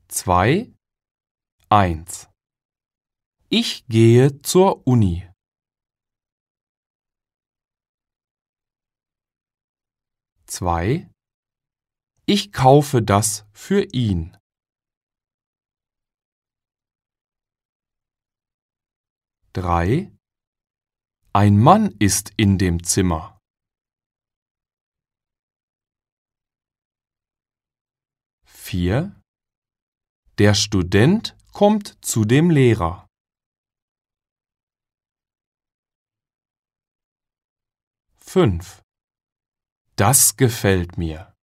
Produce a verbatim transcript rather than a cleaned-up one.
zwei, eins. Ich gehe zur Uni. zwei. Ich kaufe das für ihn. drei. Ein Mann ist in dem Zimmer. vier. Der Student kommt zu dem Lehrer. fünf. Das gefällt mir.